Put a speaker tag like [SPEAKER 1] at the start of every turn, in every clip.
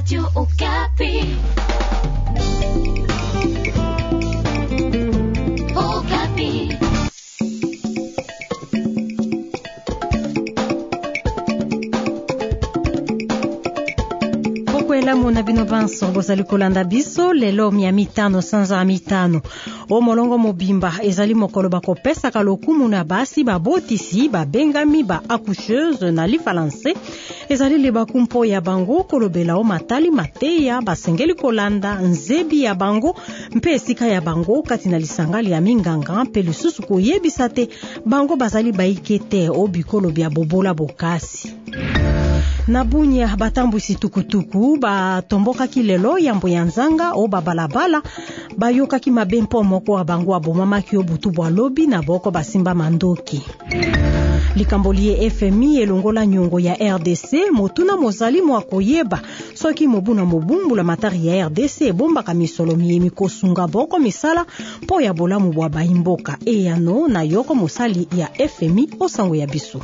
[SPEAKER 1] Radio Okapi. Okapi.
[SPEAKER 2] Pokwela mona bino banso bozali kolanda biso lelo mitano sanza mitano o molongo mobimba ezali mokolo bakopesaka lokumu na basi babotisi babengami ba accoucheuse na lifalanse ezali libaku mpo ya bango kolobela o matali mateya basengeli kolanda nzebi ya bango mpe esika ya bango kati na lisangali ya minganga mpe lisusu koyebisa te bango bazali baikete o bikolo bya bobola bokasi. Na Bunia batambwisi tukutuku batombokaki lelo yambo ya nzanga o babalabala bayokaki mabe mpo moko wa bango abomamaki o butu bwa lobi na boko basimba mandoki. Likambo lie FMI elongola nyongo ya RDC motuna mozali mwa koyeba soki mobuna mobumbula matari ya RDC ebombaka misolo miyemi kosunga boko misala mpo ya bolamu bwa baimboka eyano na yoko mosali ya FMI osango ya biso.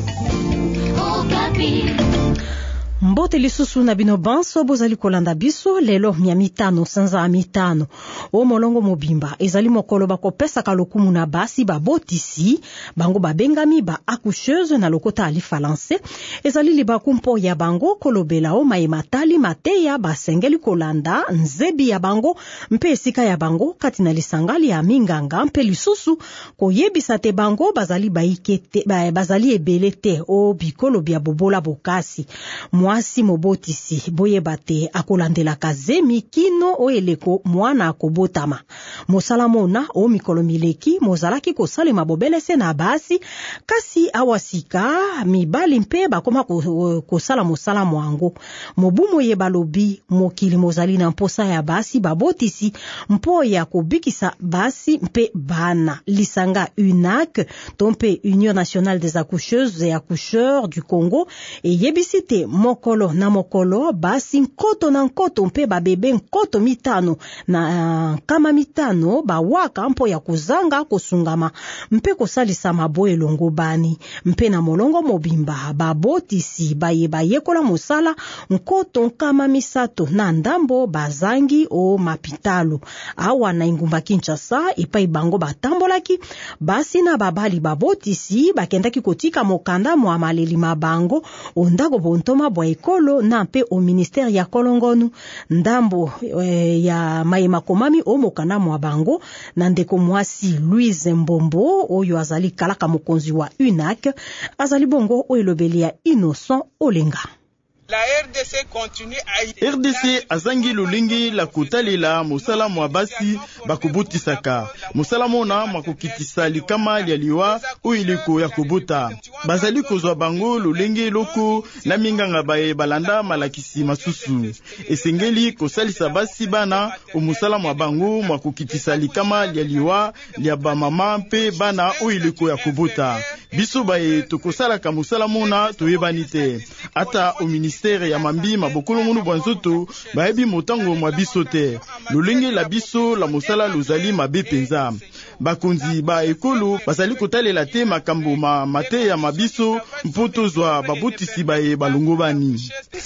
[SPEAKER 2] Mbote lisusu na bino banso bozali kolanda biso lelo mitano sanza mitano o molongo mobimba ezali mokolo bakopesaka lokumu na basi babotisi bango babengami ba accoucheuse na lokota alifalanse ezali libaku mpo ya bango kolobela o matali mateya basengeli kolanda nzebi ya bango mpe esika ya bango kati na lisangali ya minganga mpe lisusu koyebisa te bango bazali baikete bazali ebele te o bikolo bya bobola bokasi. Mwasi mobotisi boyeba te akolandela kazemi kino o eleko mwana akobotama. Mosala mona o mikolo mileki mozalaki kosalema bobelese na basi kasi awasika mibali mpe bakoma kosala mosala mwango. Mobumo ye balobi mokili mozali na mposa ya basi babotisi mpo ya kobikisa basi mpe bana. Lisanga UNAC tompe Union Nationale des Accoucheuses et Accoucheurs du Congo e yebisite mokolo na mokolo basi nkoto na nkoto mpe babebe nkoto mitano na kama mitano bawaka mpo ya kuzanga kosungama mpe kosalisa maboye longo bani mpe na molongo mobimba babotisi bayeba yekola mosala nkoto kama misato na ndambo bazangi o mapitalo awa na ingumba Kinshasa epai bango batambolaki basi na babali babotisi bakendaki kotika mokanda mwa maleli mabango ondako bontoma bwa ekolo na mpe o ministère ya kolongonu ndambo ya mayema komami o mokanda mwa bango na ndeko mwasi Louise Mbombo oyo azali kalaka mokonzi wa UNAC azali bongo o elobeli ya Innocent Olenga.
[SPEAKER 3] La RDC azangi lulingi la kotalela mosala mwa basi bakobotisaka mosala mona mwakokitisa likama lialiwa o iliko ya kobota bazali kozwa bango lulingi loko na minganga bae balanda malakisi masusu esengeli kosalisa basi bana o mosala mwa bango mwakokitisa likama lialiwa lia ba mama mpe bana o iliko ya kobota biso bae tokosalaka mosala mona toyebani te ata o ministère ya mambi mabokolo munu bwanzoto baebi motango mwa biso te lolenge la biso la mosala lozali mabe penza bakonzi ba ekolo bazali kotalela te makambo mate ya mabiso mpoto zwa babotisi bae balongo bani.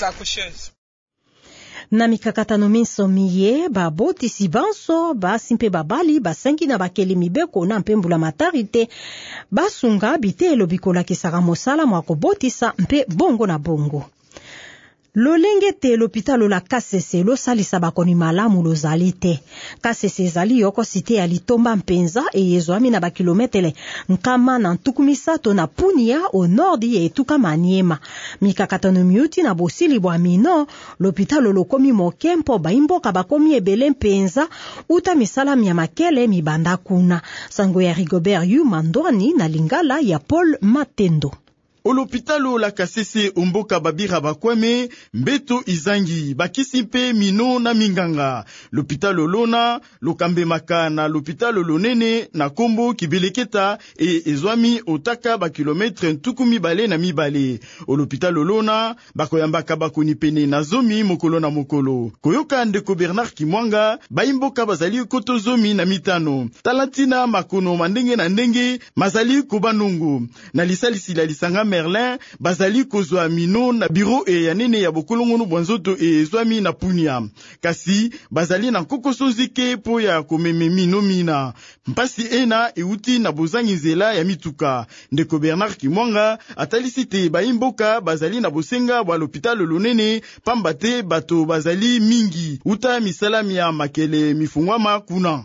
[SPEAKER 2] Na mikakatano minso miye babotisi banso basi mpe babali basengi na bakeli mibeko na mpembula matarite basunga bitelo bikolakisaka mosala mwa kobotisa mpe bongo na bongo. Lolenge te l'hôpital la Kasese lo salisa bakoni malamu lozali te. Kasese ezali yoko site ya Litomba mpenza e yezwami na bakilometele nkama na ntukumisato na Punia au nord ye etuka Maniema. Mikakatano miuti na bosili bwa mino l'hôpital lokomi mokempo baimboka bakomi ebele mpenza uta misala mya makele mibanda kuna. Sango ya Rigobert Yu Mandwani na Lingala ya Paul Matendo.
[SPEAKER 3] O l'hôpital la Kasese umboka babira bakwame mbeto izangi bakisi mpe mino na minganga. L'hôpital lona lokambe maka na l'hôpital lonene na kombo kibeleketa e ezwami otaka ba kilometre ntukumi bale na mibale. O l'hôpital lona bakoyambaka bakoni pene na zomi mokolo na mokolo. Koyoka ndeko Bernard Kimwanga baimboka bazali koto zomi na mitano. Talantina makono mandenge na ndenge mazali kubanungu na lisalisi la lisanga Merlin bazali kozwa mino na biro ya nene ya bokolongonu bwanzoto ezwami na Punia. Kasi bazali na kokoso zike po ya komeme mino mina. Mpasi ena euti na bozangi nzela ya mituka. Ndeko Bernard Kimwanga atalisi te baimboka bazali na bosenga bwa l'hôpital lonene pamba te bato bazali mingi uta misalami ya makele mifungwama kuna.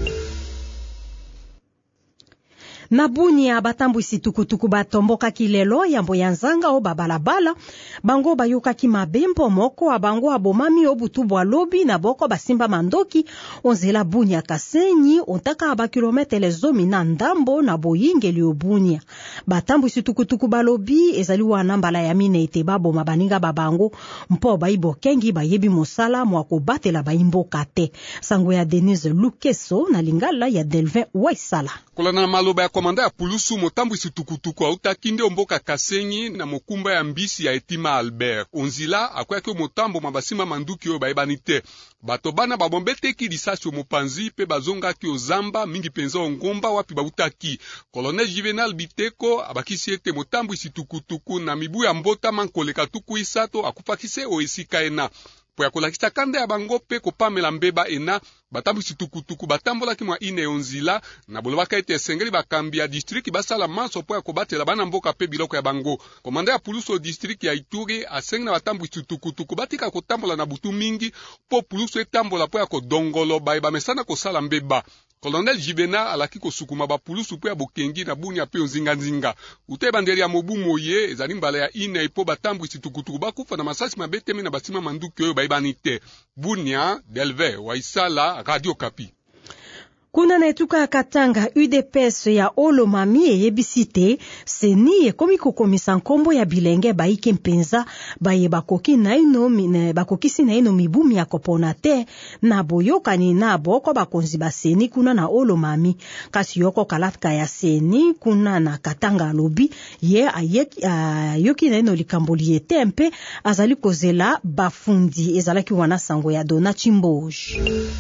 [SPEAKER 2] Na Bunia batambwisi tukutuku batomboka kilelo yambo ya nzanga o babalabala bango bayokaki mabempo moko abango abomami obutu bwa lobi na boko basimba mandoki onzela Bunia Kasenyi ontaka aba kilometele zomi na ndambo na boyingeli o Bunia. Batambwisi tukutuku balobi ezali wana mbala ya mine ete baboma baninga babango mpo baibokengi bayebi mosala mwako batela baimboka te. Sango ya Denise Lukeso na lingala ya Delvin Waisala.
[SPEAKER 4] Kolana maloba ya komanda ya pulusu motambwisi tukutuku autaki nde omboka Kasenyi na mokumba ya mbisi ya Etima Albert. Onzila akwaki motambo mabasima manduki oyo bayebani te. Bato bana babombeteki lisasi mopanzi pe bazongaki ozamba mingi penza ongomba wapi bautaki. Colonel Juvenal Biteko abakisi ete motambwisi tukutuku na mibu ya mbota mankoleka tuku isato akupakise oesika ena. Po ya kolakisa kanda ya bango pe kopamela mbeba ena batambwisi tukutuku batambolaki mwa ine onzila na bolobaka ete esengeli bakambi ya district basala maso po ya kobatela bana mboka pe biloko ya bango. Komanda ya puluso district ya Ituri asengi na batambwisi tukutuku batika kotambola na butu mingi po puluso etambola po ya kodongolo bayeba mesana kosala mbeba. Colonel Jibena alaki kosukuma bapulusu po ya bokengi na Bunia pe nzinga. Ute bandeli ya mobu moye ezali mbala ya ine ipo batambwisi tukutuku bakufa na masasi mabetemi na basima manduki oyo bayebani te. Bunia, Delve, Waisala, Radio Kapi.
[SPEAKER 2] Kuna na etuka ya Katanga, UDPS ya Olomami eyebisite seni ekomi kokomisa nkombo ya bilenge baike mpenza baye bakokisi na ino mibumi ya kopona te na boyokani na boko bakonzi baseni kuna na Olomami. Kasi yoko kalatka ya seni kuna na Katanga lobi ye yoki na ino likamboli ete mpe azali kozela bafundi ezalaki wana sango ya Dona Chimboji.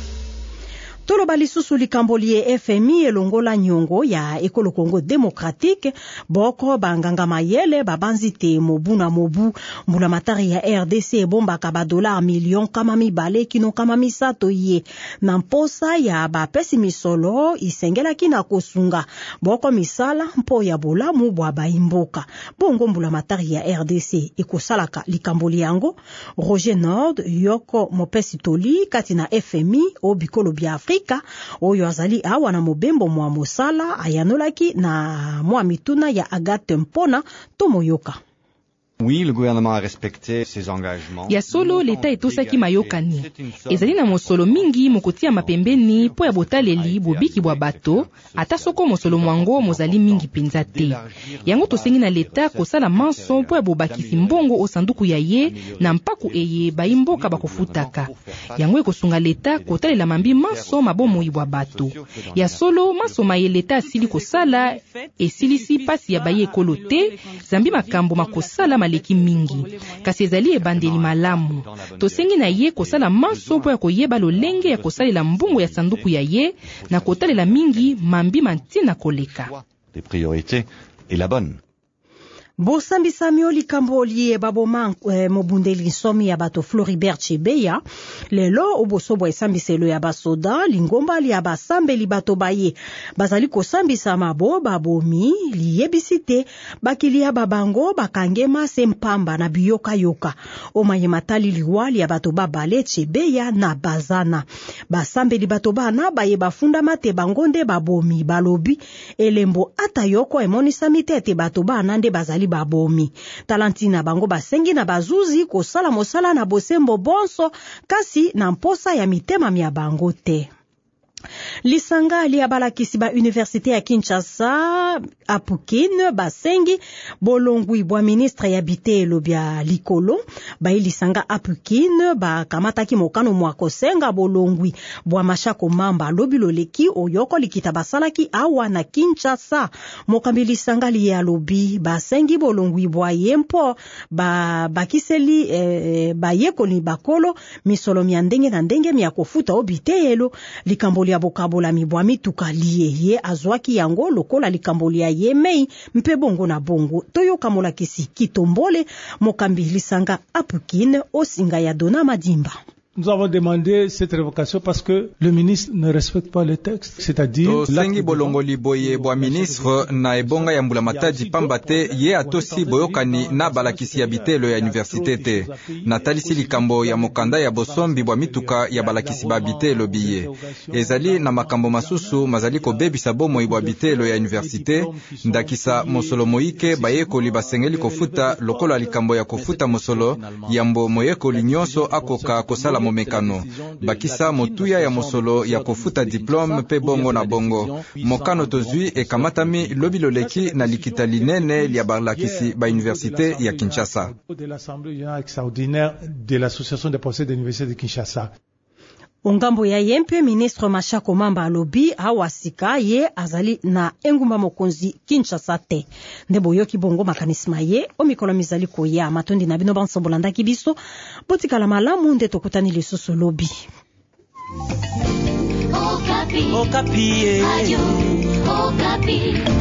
[SPEAKER 2] Toloba lisusu likambolie FMI elongola nyongo ya Ekolo Congo Démocratique boko banganga mayele babanzi te mobu na mobu mbula matari ya RDC bombaka $1 million kama mibale kino kama misato ye na mposa ya bapesi misolo isengelaki na kosunga boko misala mpo ya bolamu bwa baimboka bongo mbula matari ya RDC ekosalaka likamboli yango. Roger Nord yoko mopesi toli kati na FMI obikolo bya Afrika oyo azali awa na mobembo mwa mosala ayanolaki na mwa mituna ya Agathe Mpona Tomoyoka.
[SPEAKER 5] Oui, le gouvernement a respecté ses engagements.
[SPEAKER 6] Ya solo leta etosaki mayokani. Ezali na mosolo mingi mokotia mapembeni po ya botaleli bobiki bwa bato ata soko mosolo mwango mozali mingi penza te. Yango tosengi na leta kosala manso po ya bobakisi mbongo o sanduku ya ye na mpaku eye baimboka bakofutaka. Yango ekosunga leta kotalela mambi manso mabomo ibwa bato. Ya solo manso maye leta asili kosala esilisi pasi ya baye ekolo te zambi makambo makosala maleki mingi. Kasi ezali ebandeli malamu. Tosengi na ye kosala manso po ya koyeba lolenge ya kosalela mbungu ya sanduku ya ye na kotalela mingi mambi mantina koleka.
[SPEAKER 5] Les priorités est la bonne.
[SPEAKER 2] Bosambisa mioli kamboli baboma mobundeli somi ya bato Floribert Chebeya lelo obosobo esambiselo ya basoda lingomba li abasambeli bato baye bazali kosambisa mabo babomi liyebisite bakili ya babango bakangema sempamba na biyoka yoka omaye matali liwali ya bato babale Chebeya na bazana basambeli bato bana baye bafunda mate bangonde babomi balobi elembo ata yoko emonisa mitete bato bana nde bazali babomi talantina bango basengi na bazuzi kosala mosala na bosembo bonso kasi na mposa ya mitema mia bango te. Lisanga li abalakisi ba Université ya Kinshasa apukine basengi bolongwi bwa ministre ya bitelo bya likolo ba lisanga apukine ba kamataki mokano mwako senga bolongwi bwa mashako mamba lobi loleki oyoko likita basalaki awa na Kinshasa mokambi lisanga li ya lobi basengi bolongwi bwa yempo bakiseli bayeko ni bakolo misolo mya ndenge na ndenge mya kofuta obitelo likamboli aboka kabola mibwa mituka liye ye azwaki yango lokola likambolia ye mei mpe bongo na bongo toyoka molakisi Kitombole mokambi lisanga Apukine osinga ya Dona Madimba.
[SPEAKER 7] Nous avons demandé cette révocation parce que le ministre ne respecte pas le texte, c'est-à-dire
[SPEAKER 8] sengi bolongoli boye bwa ministre na ebonga ya mbula matadi pambate ye atosi boyokani na balakisi ya bitelo ya université te na talisi likambo ya mokanda ya bosombi bwa mituka ya balakisi ba bitelo biye ezali na makambo masusu mazali kobebisa bomoi bwa bitelo ya université ndakisa mosolo moike bayekoli basengeli kofuta lokola likambo ya kofuta mosolo yambo moyekoli nyonso akoka kosala momekano bakisa motuya ya mosolo ya kofuta diplome pe bongo na bongo mokano tozwi ekamatami lobiloleki na likita linene lia balakisi ba université ya Kinshasa
[SPEAKER 7] de l'Assemblée générale extraordinaire de l'association des professeurs de l'université de Kinshasa.
[SPEAKER 2] Ongambo ya yempe ministre Mashako Mamba alobi awasika ye azali na engumba mokonzi Kinshasa te ndebo yoki bongo makanisma ye omikolo mizali koya matondi na bino bansobolanda kibiso botikala malamu nde tokutani lisusu lobi
[SPEAKER 1] Okapi.
[SPEAKER 9] Okapi.
[SPEAKER 1] Radio Okapi.